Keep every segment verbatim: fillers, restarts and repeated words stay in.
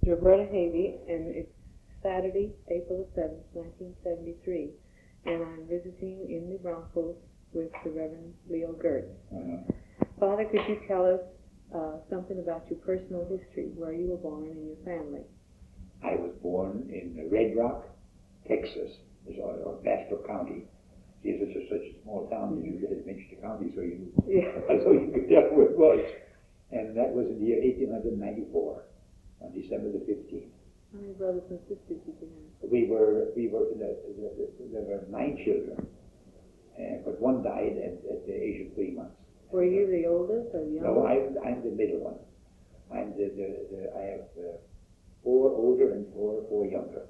Roberta Havey, and it's Saturday, April the seventh, nineteen seventy-three, and I'm visiting in the Broncos with the Reverend Leo Gertz. Uh-huh. Father, could you tell us uh, something about your personal history, where you were born and your family? I was born in Red Rock, Texas, or, or Bastrop County. See, it's such a, such a small town that you had mentioned the county, so you Yeah. so you could tell where it was. And that was in the year eighteen ninety-four, on December the fifteenth. How many brothers and sisters did you have? We were, we were, the, the, the, there were nine children, and, but one died at, at the age of three months. Were you the oldest or the youngest? No, I'm, I'm the middle one. I'm the, the, the I have uh, four older and four, four younger.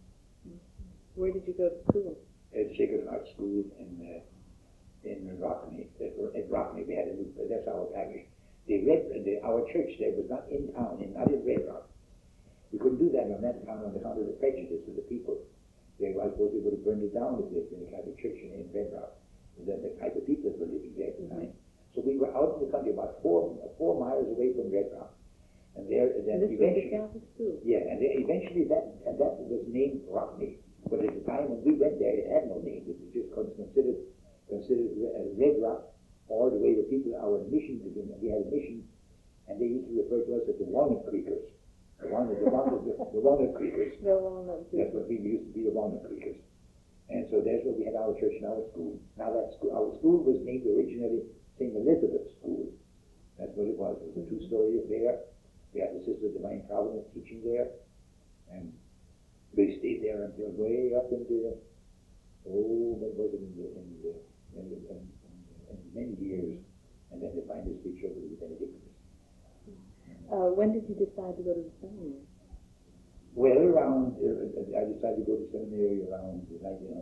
Where did you go to school? At Sacred Heart School in uh, in Rockney. At, at Rockney, we had a new, that's our parish. The Red, the, our church there was not in town, in, not in Red Rock. We couldn't do that on that town on account of the prejudice of the people. They, I suppose they would have burned it down if they had been a Catholic church in, in Red Rock. The, the type of people that were living there at the time. So we were out in the country, about four four miles away from Red Rock, and there and then This eventually, was the Catholic school. yeah, and then eventually that and that was named Rockney. But at the time when we went there, it had no name. It was just considered considered as Red Rock. All the way the people, our mission, we had a mission, and they used to refer to us as the Walnut Creekers. The Walnut, the Walnut, the, the Walnut Creekers. The Walnut Creekers. That's what we used to be, the Walnut Creekers. And so that's where we had our church and our school. Now that school, our school was named originally Saint Elizabeth School. That's what it was. It was a two-story affair. We had the Sister of Divine Providence teaching there, and they stayed there until way up into, oh, what was it, in the, in the, in the, in, in many years, and then they finally switched over to the Benedictines. Uh, when did you decide to go to the seminary? Well, around, uh, I decided to go to seminary around nineteen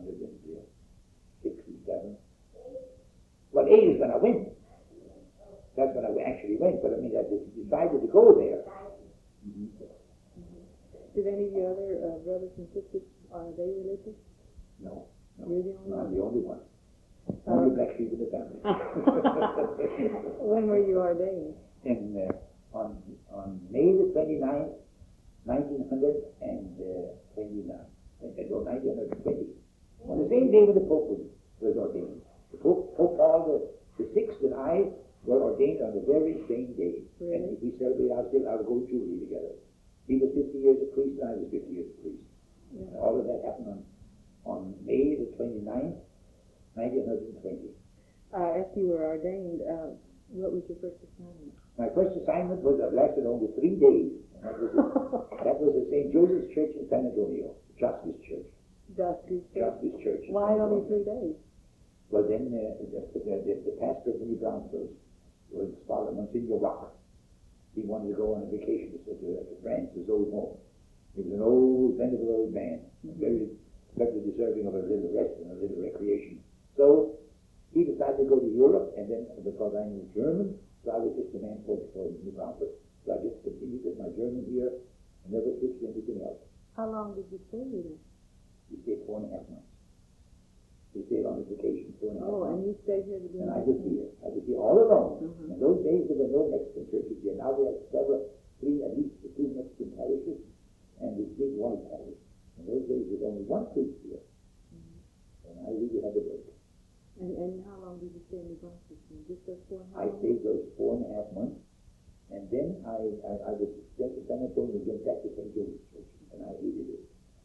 six or seven. Well, eight is when I went. That's when I actually went, but I mean, I decided to go there. Mm-hmm. Mm-hmm. Did any of your other uh, brothers and sisters, are they religious? No. no. You're the only no, one? I'm the only one. Uh, Only black sheep in the family. When were you ordained? In, uh, on, on May the twenty-ninth, nineteen twenty-nine. No, nineteen twenty. On the same day when the Pope was, was ordained. The Pope, Pope Paul the, the sixth and I were ordained on the very same day. Really? And we celebrate our, our Gold Jubilee together. He was fifty years a priest and I was fifty years a priest. Yeah. And all of that happened on, on May the twenty-ninth, nineteen twenty. Uh, after you were ordained, uh, what was your first assignment? My first assignment was that lasted only three days. And that was at, that was at Saint Joseph's Church in San Antonio, Justice Church. Justice Church. Justice Church. Why only three days? Well, then uh, the, the, the, the pastor of the New Brownsville was Father Monsignor Rock. He wanted to go on a vacation to, to, to France, his old home. He was an old, venerable old man, mm-hmm. very, very deserving of a little rest and a little recreation. So he decided to go to Europe, and then because I knew German, so I was just the man for, for New Brownsville. So I just continued with my German here and never switched to anything else. How long did you stay here? We stayed four and a half months. We stayed on this vacation four and a half Oh, months. and you stayed here to do And I was here. I was here all alone. Mm-hmm. In those days, there were no Mexican churches here. Now we have several, three, at least two Mexican parishes, and this big white parish. In those days, there was only one priest here. Mm-hmm. And I really had to break. And, and how long did you stay in New Brunswick? Just those four and a half I months? stayed those four and a half months, and then I, I, I was sent to San Antonio and went back to Saint Joseph's Church, and I hated it.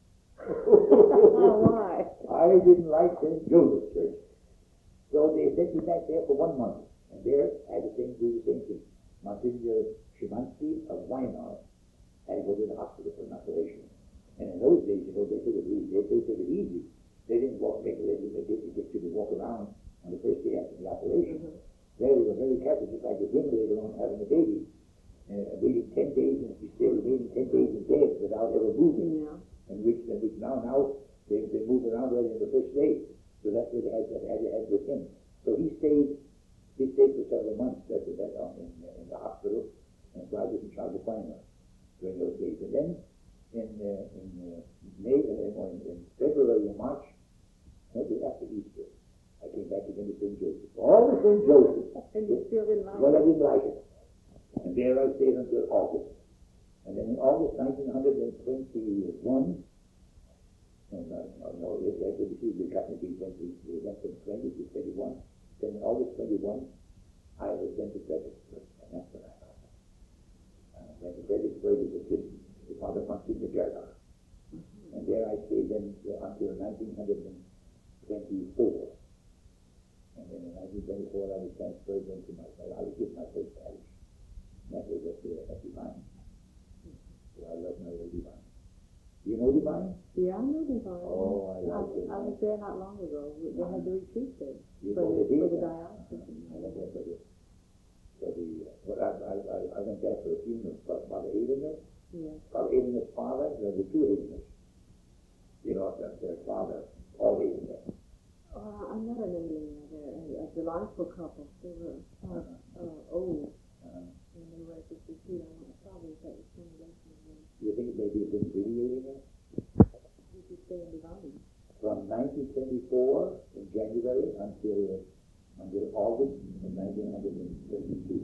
Oh, why? I didn't like Saint Joseph's Church. So they sent me back there for one month, and there I had the same do the same thing. Monsignor Szymanski of Weimar had to go to the hospital for an operation. And in those days, you know, they took it easy. They, they took it easy. They didn't walk, they, they, they didn't get you to walk around on the first day after the operation. Mm-hmm. They were very careful, just like the women later on having a baby. Uh, waiting ten days, and she still remaining ten days in bed without ever moving. Yeah. And which, and which now, now, they, they move around right in the first day. So that's what they had, they had, they had with him. So he stayed, he stayed for several months that, that, um, in, in the hospital, and so I was in charge of Weimar during those days. And then, in, uh, in uh, May, uh, in, in February and March, maybe after Easter, I came back again to Saint Joseph. All the Saint Joseph. And you still didn't like Well, it? I didn't like it. And there I stayed until August. And then in August nineteen twenty-one, and uh, no, no, it, it, it, it, it got to be twenty, we went from twenty to twenty-one. Then in August twenty-one, I was sent to Fredericksburg, and that's what I thought. I went to Fredericksburg as a assistant to Father Monsignor Gerhard. And there I stayed then uh, until nineteen twenty-four. And then in nineteen twenty-four, I was transferred into my, I was with my first parish. That was at, uh, at Divine. So I love my old Divine. Do you know Divine? Yeah, I know Divine. Oh, I like it. I was there not long ago. They had the retreat there. You For know the, they did? for the diocese. I went there for the, for the, uh, well, I, I, I, I went there for a funeral for Father Adinger. Yeah. Father Adinger's father, there were two Adingers. You know, their, their father, Paul Adinger. Uh, I'm not an Indian. They're a, a delightful couple. They were uh, uh, old. Uh, And they were at this retreat. I want to probably that was some relation of them. do you think it may be a bit Adinger? Did you stay in Divine? From nineteen twenty-four in January until uh, until August of nineteen thirty-two.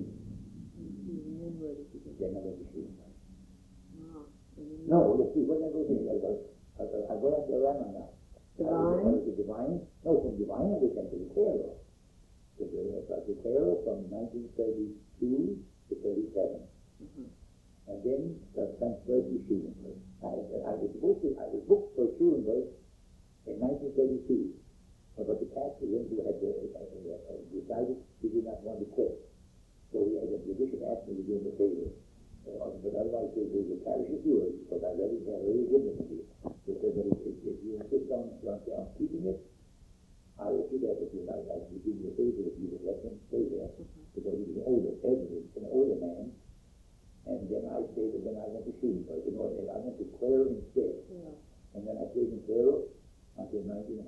And then where did you go? Then I went to Sri Lanka. Ah, and then No, let's see, where did I go here? I was, I was, I went to Rama now. I was, I Divine? was to Divine. No, from Divine I was sent to the Cairo. To the, uh, to Cairo from nineteen thirty-two to thirty-seven. Uh-huh. And then uh, transferred to Schulenburg. I, I was supposed to, I was booked for Schulenburg in nineteen thirty-two. But the pastor then who had uh, uh, uh, decided he did not want to quit. So he, uh, the bishop asked me to do him a favor. Uh, but otherwise, the, the, the parish is yours, because I already have already given it to you. They said, but if, if, if you insist on, on, on keeping it, I will do that with you. I, I would do you a favor if you would let him stay there, because he was an older, elderly, an older man. And then I stayed, and then I went to Schulenburg, you know, and I went to Clare instead. Yeah. And then I stayed in Clare until nineteen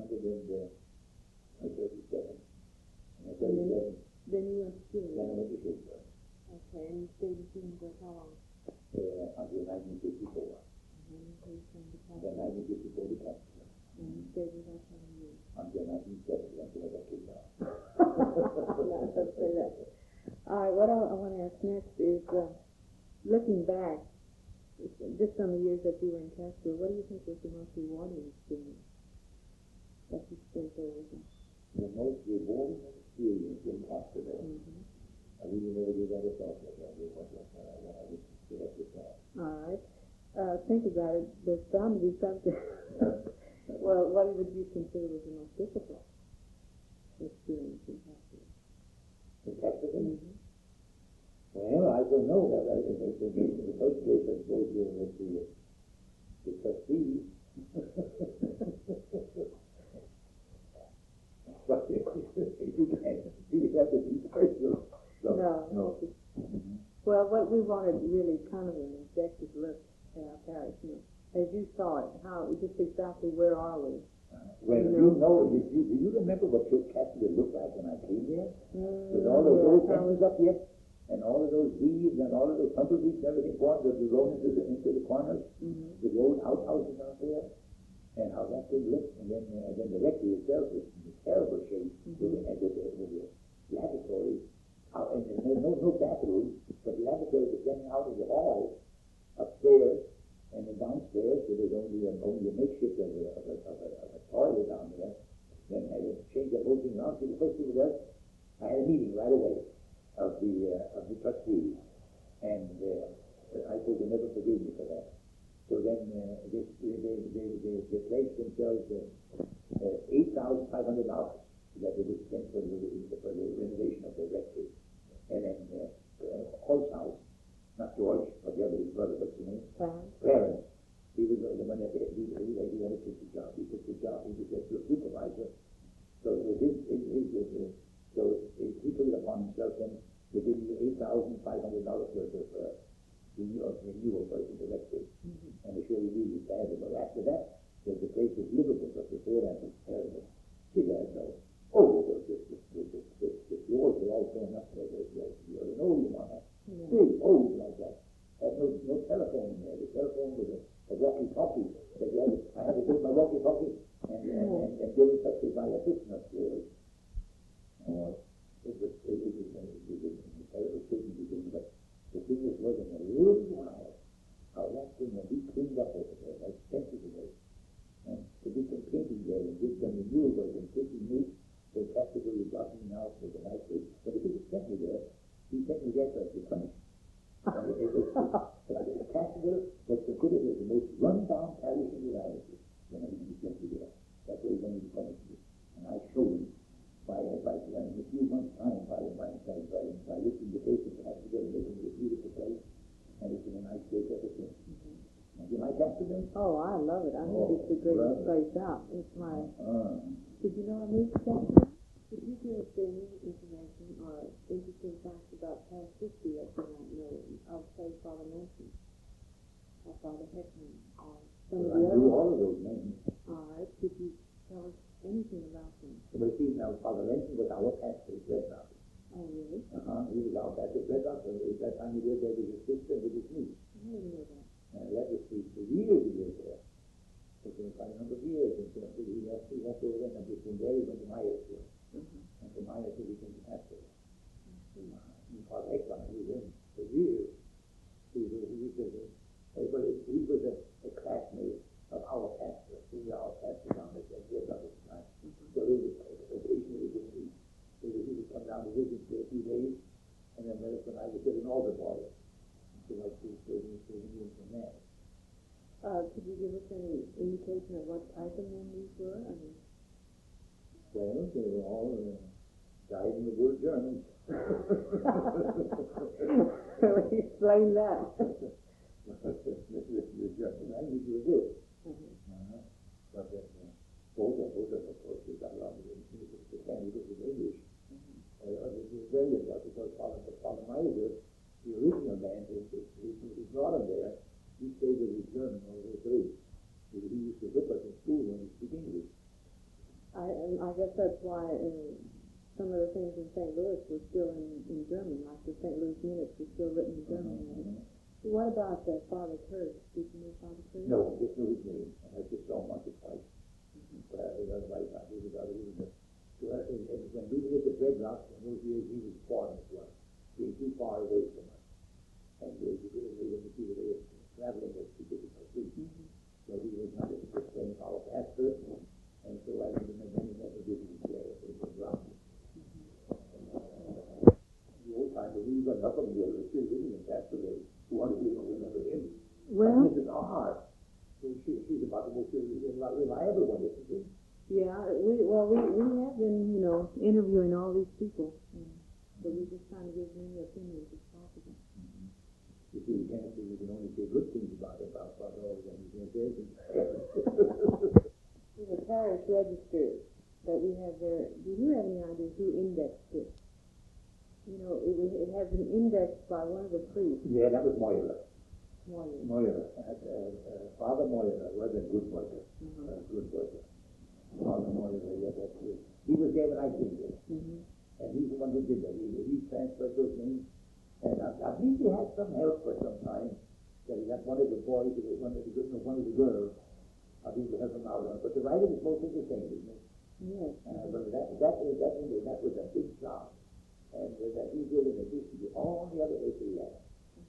thirty-seven. And at thirty-seven, Then you went to school. then I went to Schulenburg. Okay, and you stayed in Schulenburg how long? Uh, until nineteen fifty-four. And then you came to Then Canada. nineteen fifty-four to Canada. And you stayed with us how many years? Until nineteen seventy, until I got kicked out. No, don't say that. All right, what I, I want to ask next is, uh, looking back, just on the years that you were in Casper, what do you think was the most rewarding experience that you spent there with us? The most rewarding experience in Casper. Mm-hmm. I really never did that at all. I did what I was direct with that. All right. Uh, think about it. There's bound to be something. Well, what would you consider was the most difficult experience in Casper? In Casper? Mm-hmm. Well, I don't know. That I, in, in, in, in the first place, I suppose you with the, the trustees. But you can't, you have to be personal. So, No. no. Mm-hmm. Well, what we wanted really kind of an objective look at our parish, you know, as you saw it, how, just exactly where are we? Well, You you know. know, do you, do you remember what your Casper looked like when I came there? Mm, With all those yeah, old how fences up here, and all of those weeds, and all of those tumbleweeds and everything, going to the road into the, into the corners, mm-hmm. with the old outhouses out there, and how that thing looked, and then, uh, and then the rectory itself was in terrible shape, Mm-hmm. with, the, and with, the, with the lavatory, out, and there's no, no bathroom, but the lavatory was getting out of the hall, upstairs, and then downstairs, there was only a, only a makeshift of a, of a, of a, of a toilet down there. Then I had to change that whole thing around. So the first thing was, I had a meeting right away of the uh, of the trustees, and uh, I told them never forgive me for that. So then uh, they, they, they, they, they, they placed themselves uh, uh, eight thousand five hundred dollars that they would spend for the, for the renovation of the rectory. And then uh, uh, Holzhaus, not George, but the other, his brother, what's his name? Clarence. Clarence. He was the one that he, he, he, he wanted to take the job. He took the job. He was a supervisor. So it was his, his, his, his, his so he took it upon himself and they gave me eight thousand five hundred dollars worth of uh, renewal, renewal for the rectory. Mm-hmm. And the sure we really bad. But after that, the, the place was livable, but before that it was terrible. He had no. Oh, the, the, the, the, the, the, the floors were all torn up. There was the linoleum on that. Yeah. Big holes like that. Had no, no telephone in there. The telephone was a, a walkie-talkie. That you had to, I had to take my walkie-talkie and, and, and, and get in touch with my assistant upstairs. Uh, it was, it, it was, it was a terrible thing to do, but the thing was, was in a little while, death was punished. And it, it was, the cathedral was considered as the most run-down parish in the island. When I was sent to there. That's where he's going to be punished. And I showed him by, by, by in a few months' time, by, by, by, by, by lifting the face of the cathedral and making it a beautiful place. And it's in a nice shape ever since. Mm-hmm. And you like Amsterdam? Oh, I love it. I think Oh, it's the greatest brother. place out. It's my... Uh, Did you know I moved to Amsterdam? Did you give us any information or interesting facts about past history that you might know of, say, Father Manson or Father Heckman or some well, of I the knew other? all of those names. All right. Could you tell us anything about them? But see, now Father Lenson was our pastor at Red Rock. Oh, really? Uh-huh. He was our pastor at Red Rock. And at that time he lived there with his sister and with his niece. I didn't know that. And that was for, for years he lived there. For quite a number of years until he left, he left over there and from there he went to Myersville. Mm-hmm. And from Myersville he came to pastor. Uh, and Father Ekman, he was in for years. He was, he was, a, but he was a, a classmate of our pastor. He was our pastor down at Red Rock at the time. Mm-hmm. So he was occasionally with me. He would, he would come down to visit for a few days, and then when I was getting all the boys, so I was serving him from there. Uh, could you give us any indication of what type of men these were? I mean, Well, they were all uh, died in the war Germans. Well, explain that. the, the German language was this. Mm-hmm. Uh-huh. But then, uh, both of both of of course, they got along with the, the candidates in English. Mm-hmm. Uh, the Israelis, because Father, Father Meiser, the original man who, who, who, who brought him there, he stayed with his German all the way through. He, he used to whip us in school when we speak English. I, and I guess that's why uh, some of the things in Saint Louis were still in, in German, like the Saint Louis minutes were still written in German. Mm-hmm. So what about uh, Father Kurtz? Did you know Father Kurtz? No, just knew his name. I just saw him once or twice. Mm-hmm. But otherwise, I knew the other. He was a, so, uh, and, and when we lived at Red Rock, in those years, he was foreign as well. He was too far away from us. And uh, he really made him see the way of traveling was too difficult too. Mm-hmm. So he was not a good friend of our pastor. And so I would have many never visited there at Red Rock. The old time, we got enough of them here. We're still living in Pastor Ray. Who wanted to remember him? Well, Missus Ahar. She, she's about the most reliable one, isn't she? yeah, we well we, we have been, you know, interviewing all these people, and so we're just trying to give many opinions as possible. Mm-hmm. You see, we can't say we can only say good things about it, about about all of them. We can't say anything. The parish register that we have there, do you have any idea who indexed it? You know, it was, it has been indexed by one of the priests. Yeah, that was Moira. Moira. Moira. Uh, uh, Father Moira was a good worker. Mm-hmm. A good worker. Father Moira, yeah, that's it. He was there when I came there. Mm-hmm. And he's the one who did that. He, he transferred those names. And I, I think he had some help for some time. That he got one of the boys, one of the, one of the girls. I think we help him out on. But the writing is mostly the same, isn't it? Yes. Uh, but that, that, is, that, is, that was a big job. And uh, that he did in addition to all the other work he had.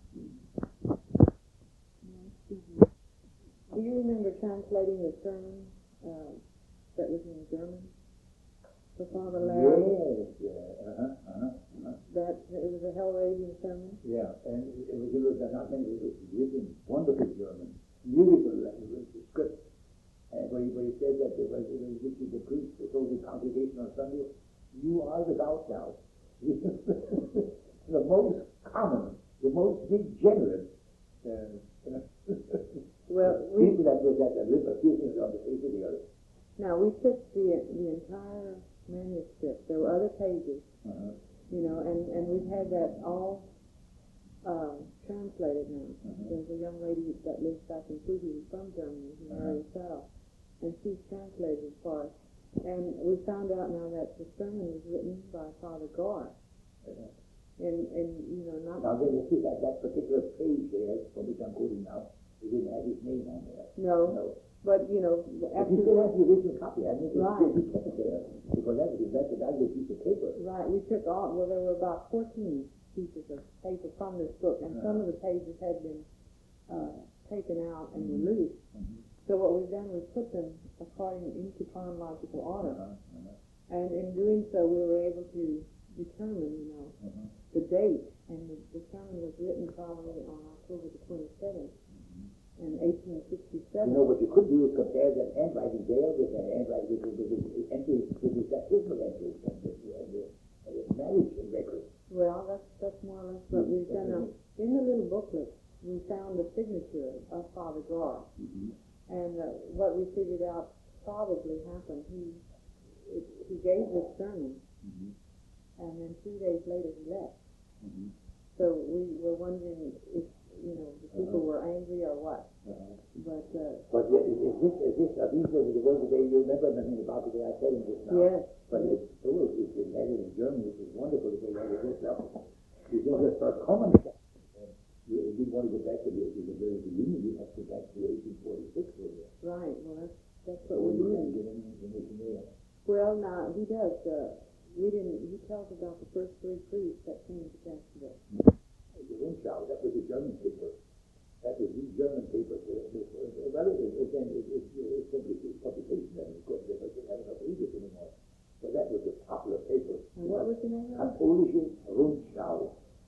Do you remember translating the sermon uh, that was in German for Father Larry? Yes, yeah, uh-huh, uh-huh, uh-huh. That, it was a hell-raising sermon? Yeah, and it was, it was not many, it was written wonderful German, beautiful language, the script. And where he, where he said that, when he visited the priest, the holy congregation on Sunday, you are without doubt the most common, the most degenerate uh, well, we, people that, that, that live a business on the face of the earth. Now, we took the, the entire manuscript. There were other pages, uh-huh. you know, and, and we've had that all uh, translated now. Uh-huh. There's a young lady that lives back in Fuji from Germany, who married uh-huh. herself, and she's translated for us. And we found out now that the sermon was written by Father Gar. Uh-huh. And, and, you know, not... Now, then you see that, that particular page there, from which I'm quoting now, it didn't have his name on there. No. No. But, you know, after... But you still have the original copy, I mean, right. You kept it there, because that was that's a valuable piece of paper. Right. We took all... Well, there were about fourteen pieces of paper from this book, and uh-huh. some of the pages had been uh, taken out and mm-hmm. removed. Mm-hmm. So what we've done was put them according into chronological order. Uh-huh. Uh-huh. And in doing so, we were able to determine, you know, uh-huh. the date and the, the sermon was written probably on October the twenty-seventh in eighteen sixty-seven. You know, what you could do is compare that handwriting there with that handwriting with the, with the entries, with the baptismal entries and the, and the, and the marriage record. Well, that's that's more or less what we've done. Now, in the little booklet, we found the signature of Father Gar, Mm-hmm. and uh, what we figured out probably happened. He it, he gave this sermon, Mm-hmm. and then two days later he left. Mm-hmm. So we were wondering if you know the people Uh-huh. were angry or what. Uh-huh. But uh, But uh, is, is this, is this, are these are the words that you remember nothing about the way I said it just now? yes, But it's true, it's been added in German, which is wonderful that they added this up. You can just start common. You, if you want to go back to the, to the very beginning, you have to go back to eighteen forty-six. right. Well, that's that's So what you we can did. get any information there. Well, now he does. Uh, we didn't. He tells about the first three priests that came to Jacksonville. The Rundschau, that was the German paper. That was the German paper. Well, it, it, again, it, it, it's simply a publication, and of course, they don't have enough readers anymore. But that was a popular paper. And what was the name of it? Katholische Rundschau.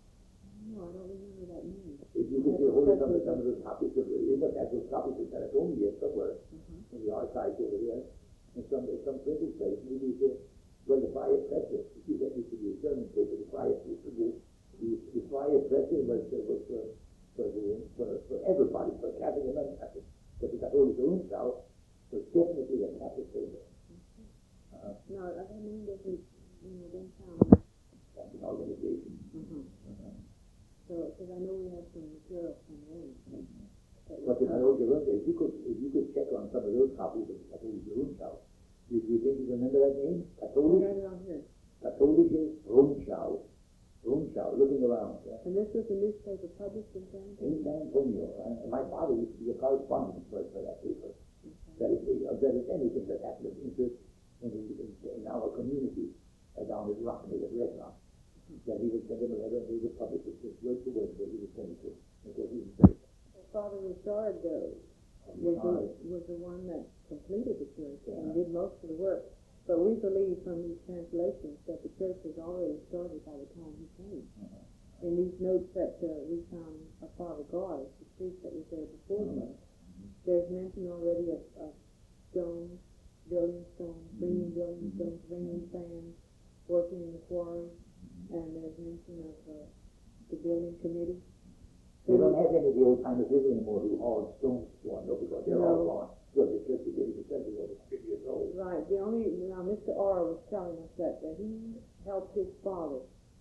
No, I don't remember that name. If you could get hold of some of some of those copies of the, but that was copies of California somewhere Uh-huh. in the archives over there, and some some printing place, maybe the well the Fire Presse. You see, that used to be a German paper. The Fire used to be the the Fire Presse was uh, was for for, the, for for everybody, for Catholic and non-Catholic. But the Katholische Rundschau was definitely a Catholic paper. Uh-huh. No, that name doesn't. You know, don't sound. That's an organization. Uh-huh. Uh-huh. So, because I know we have some material from them. That But the Katholische Rundschau, if you could if you could check on some of those copies of the Katholische Rundschau, do you think you remember that name? we Katholische got it on here. Katholische Rundschau. Rundschau, looking around. Yeah. And this was a newspaper published in San Antonio. In San Antonio. And my father used to be a correspondent for, for that paper. That is, that is anything that happened of interest in, the, in, in our community uh, down at Rockney, at Red Rock. That he would send him a letter and he would publish it just word for word what he was saying to. And what he was saying. Father Richard uh, was, the, was the one that completed the church Yeah. and did most of the work. But we believe from these translations that the church was already started by the time he came. Uh-huh. In these notes that uh, we found of Father God, the priest that was there before him, there's mention already of, of stones, building stones, bringing building stones, bringing sand, working in the quarry, and there's mention of uh, the building committee. They don't have any of the old timers living anymore who hauled stones for him, no, because they're all No. gone. So the church is eighty percent of over fifty years old. Right. The only now, Mister Orr was telling us that, that he helped his father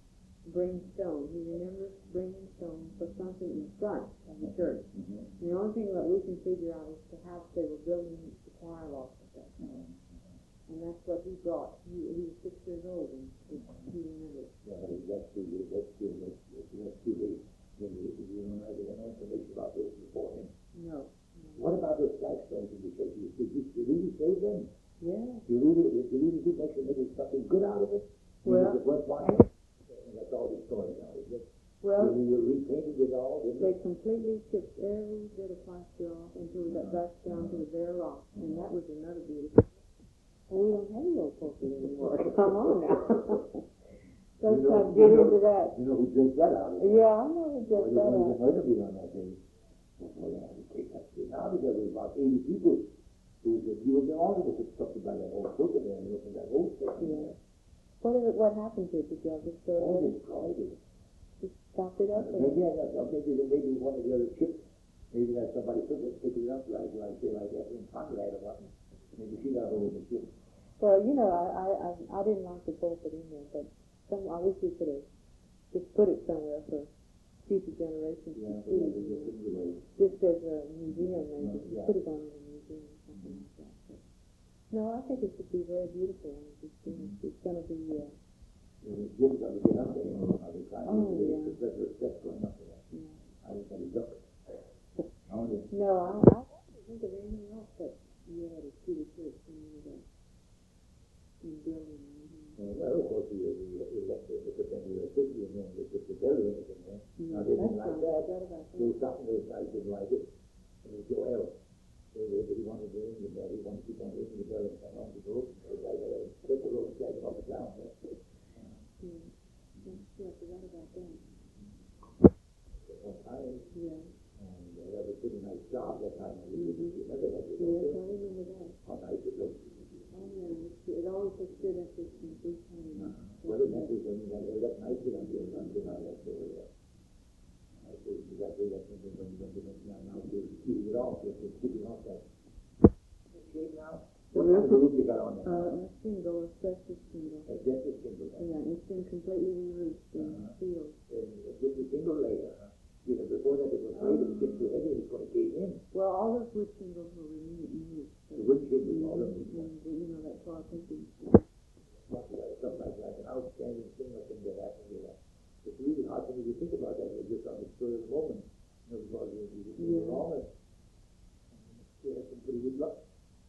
bring stone. He remembers bringing stone for something in front of the church. Mm-hmm. The only thing that we can figure out is perhaps they were building the choir loft at that time, and that's what he brought. He, he was six years old, and he, he remembers. Yeah, but that's too late. That's too late. That's too late. When you, you don't have any information about this before him. No. What about those flagstones in the church? Did you, did you really save them? Yeah. Do you really, did you really do make sure maybe something good out of it? Well- Was it worthwhile? And that's all the story now, is it? Well, you, you repainted it all, didn't they you? completely chipped every bit of plaster off until we got back down to the bare rock, and that was another beautiful. Well, we don't have the old pulpit anymore. Come on now. Let's You know- not get you know- into that. You know who drinks that out of it? Yeah, I know who Well, just you that know, out. the murder beat on that day. Well, yeah, we take that shit now because there's about eighty people who said, you were all of us obstructed by that whole pulpit there and looking at that whole section Yeah. there. What, is it, what happened to it? Did y'all just throw All it? destroyed it. Just stopped it up? Or? Maybe, I don't know, maybe, maybe one of the other chips, maybe that somebody took it, picked it up, like, like, say, like that in Conrad or something. Maybe she got hold of the chip. Well, you know, I, I, I, I didn't like the pulpit in there, but some, I wish we could have just put it somewhere for future generations Yeah, to but see. they just took it away. Just as a museum, maybe. Just Yeah. put it on in a museum or something like that. But, no, I think it should be very beautiful when it's finished. It's going to be, uh, It was difficult to get up there, you know, how they tried to Oh, do it, yeah. the better steps going up there. yeah. I was gonna duck. I wanted, No, I, I can't think of anything else that you added to the church when you were there. In building or anything. uh, well, of course, we, we, we left the, the, the electricity and then we put the building in there. No, Now, they didn't that's like not- that. I forgot about that. Joe Sutton, those guys didn't like it. It was Joe L. They, they, he wanted to ring the bell, he wanted to keep on ringing the bell and I wanted to go. So I got a quick road flag off the ground. Yeah. Yeah, I forgot about that. kind of a roof you got on there? Uh, a shingle, a special shingle. A special shingle. Then. Yeah, it's been completely re-roofed and Uh-huh. sealed. And just a single layer, huh? You know, before that, they were afraid if it gets too heavy, it's going to cave in. Well, all those wood shingles were removed. removed so The wood shingles, all of and, them. and, you know, that tall painting. Something like, like an outstanding thing that can get happened to that. It's really hard for me to think about that. It's just on the spur of the moment. You know, because you, you just move Yeah. along and you have some pretty good luck.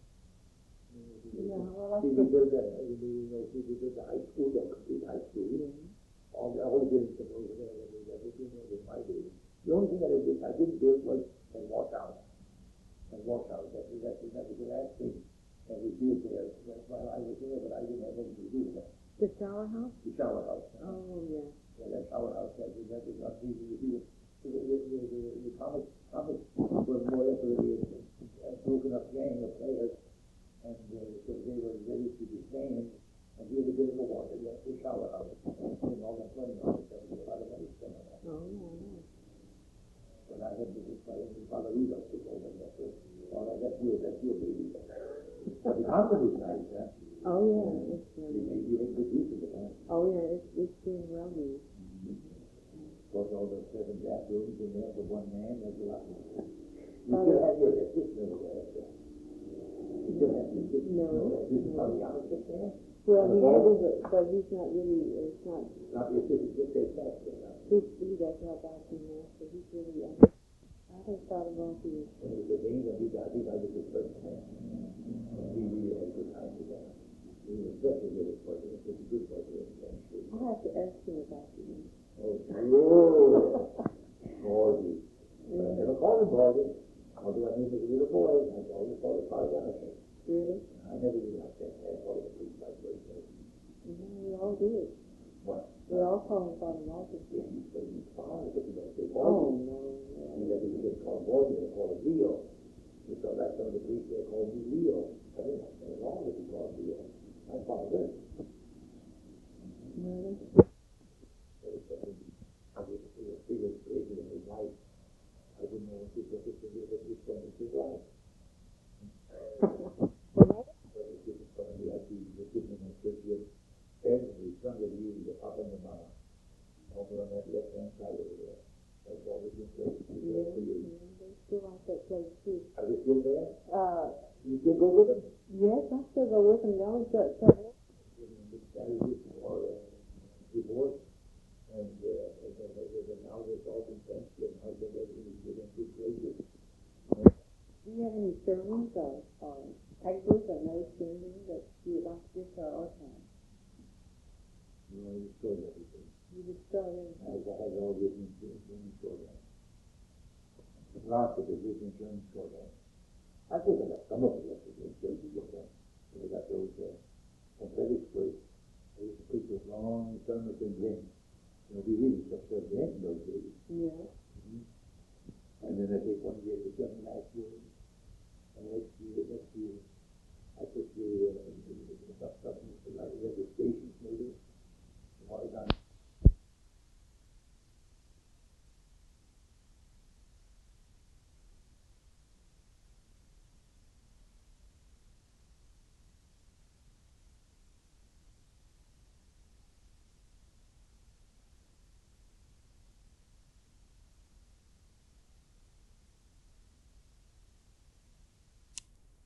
Yeah, well, I See, we think, built that, you know, you know, see, we built the high school, that complete high school. yeah. All the, all the buildings come over there, and we everything was in my building. The only thing that I did, I didn't build was a wash out. A wash out, that, that, that was the last thing that we built there. That's why I was there, but I didn't have anything to do with that. The shower house? The shower house. Oh, yeah. Yeah, that shower house, that was, that was not easy to do. The, the, the, the, the comics, comics were more or less a, a broken up gang of players, and uh, so they were ready to disband, and we had a bit of a water, yeah, the shower house, and all that money on it, there was a lot of money spent on that. Oh, yeah. But I had to, I had to follow you up to go over there, so, all right, that's your, that's your baby. But the concept is nice, huh? Oh, yeah, it's You really, made, you made good use of it, huh? oh, yeah, it's, it's being well used. Of course, all those seven bathrooms in there for one man, there's a lot. You still have your assistant over there, sir. You still have your assistant. No. This is how the opposite there? Well, he Well, has it, but he's not really, it's not, Not the assistant, just their staff, there now. he, he does help out too much, so he's really, uh, I think thought of all he is. When he was the name, and he got, he got a good first man. He really had a good time with that. He was such a good partner, such a good partner, eventually. I'll have to ask him about you. Oh, whoa. Baldy. But I never called him Baldy. Although I knew he was a little boy, I always called him Paragonic. Really? I never did like that. I called him a police by first name. Yeah, we all did. What? We all call him Father Walter. Yeah, he's so he's fine, but he don't say Oh, Baldy. no, He no. never did call him Baldy, they call him Leo. So like some of the police, they call me Leo. I didn't have anything wrong with him calling Leo. I found it. Really? There was something, I was a big inspiration in his life. I didn't know what this was, this was, this one was his life. But it's just funny, I see the sitting in the church here, and his son that he was a papa and a mama, over on that left-hand side over there. That's always been great. Yeah, yeah, they still like that place too. Are they still there? Uh, You still go with them? yes, I still go with him. The only church, church That is for uh, divorce, and uh, and then and then now there's all been fenced, and husband everything is good in good places. do you have any sermons or, or papers or notes or anything that you would like to give to our archive? You know, you store everything. You just start in. I have all written in in shorthand. Lots of it written in shorthand. I think I got some of it left in shorthand. I got those uh, prophetic words. I used to preach those long sermons in Lent. You know, we really took the Lent in those days. Yeah.